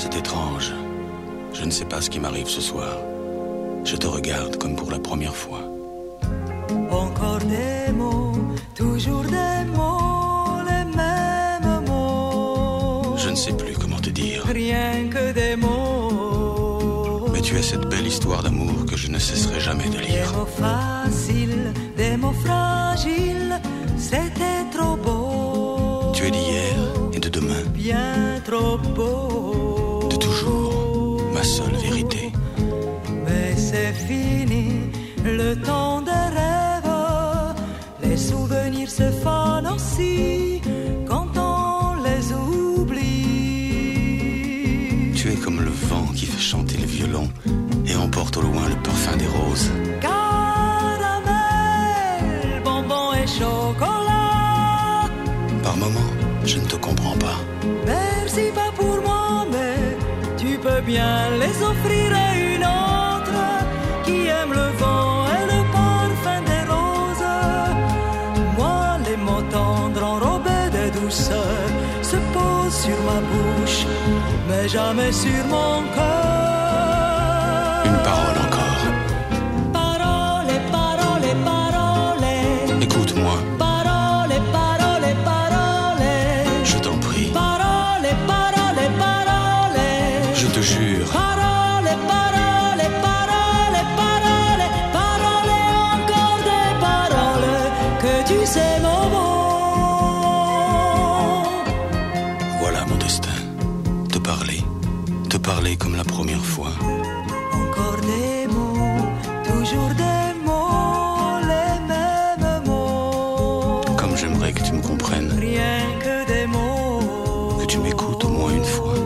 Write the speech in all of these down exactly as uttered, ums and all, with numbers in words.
c'est étrange. Je ne sais pas ce qui m'arrive ce soir. Je te regarde comme pour la première fois. Encore des mots, toujours des mots, les mêmes mots. Je ne sais plus comment te dire. Rien que des mots. Mais tu es cette belle histoire d'amour que je ne cesserai jamais de lire. Des mots faciles, des mots fragiles, c'était trop beau. Tu es d'hier et de demain. Bien trop beau. De toujours, ma seule vérité. Mais c'est fini, le temps des rêves. Les souvenirs se fanent aussi quand on les oublie. Tu es comme le vent qui fait chanter le violon et emporte au loin le parfum des roses. Caramel, bonbon et chocolat. Par moments, je ne te comprends pas. Merci pas pour moi, mais tu peux bien les offrir à une autre qui aime le vent et le parfum des roses. Moi, les mots tendres enrobés de douceur se posent sur ma bouche, mais jamais sur mon cœur. Une parole encore. Parole, parole, parole. Écoute-moi. Parole, parole, parole. Je t'en prie. Parole, parole, parole. Je te jure. Parole, parole, parole, parole. Parole, encore des paroles que tu sais mon mot. Voilà mon destin. Te parler. Te parler comme la première fois. Encore des mots, toujours des mots, les mêmes mots. Comme j'aimerais que tu me comprennes. Rien que des mots. Que tu m'écoutes au moins une fois.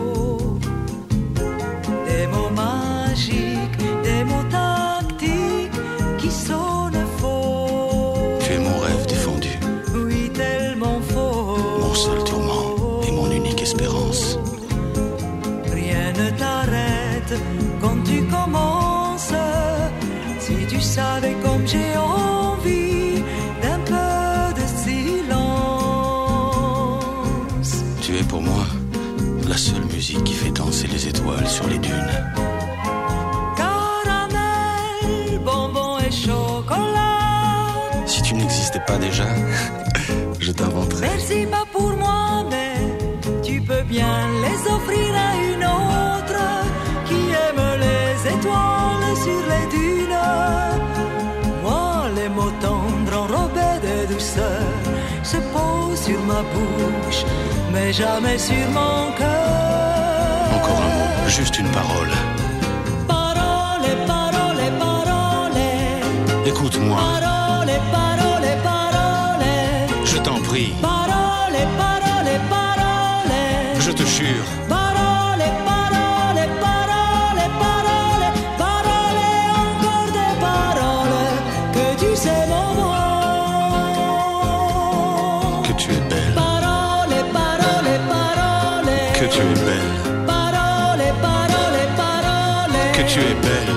Des mots magiques, des mots tactiques qui sonnent faux. Tu es mon rêve défendu. Oui, tellement faux. Mon seul tourment et mon unique espérance. Rien ne t'arrête quand tu commences. Si tu savais comme j'ai envie d'un peu de silence. Tu es pour moi la seule musique qui fait danser les étoiles sur les dunes. Caramel, bonbon et chocolat. Si tu n'existais pas déjà, je t'inventerais. Merci pas pour moi, mais tu peux bien les offrir à une autre qui aime les étoiles sur les dunes. Moi, les mots tendres enrobés de douceur se posent sur ma bouche, mais jamais sur mon cœur. Encore un mot, juste une parole. Parole, parole, parole. Écoute-moi, Parole, parole, parole. je t'en prie, Parole, parole, parole. je te jure. Parole, parole, parole, parole. Parole, encore des paroles que tu sais mon mot. Que tu es belle, Parole, parole, parole. que tu es belle, Parole, parole, parole. que tu es belle.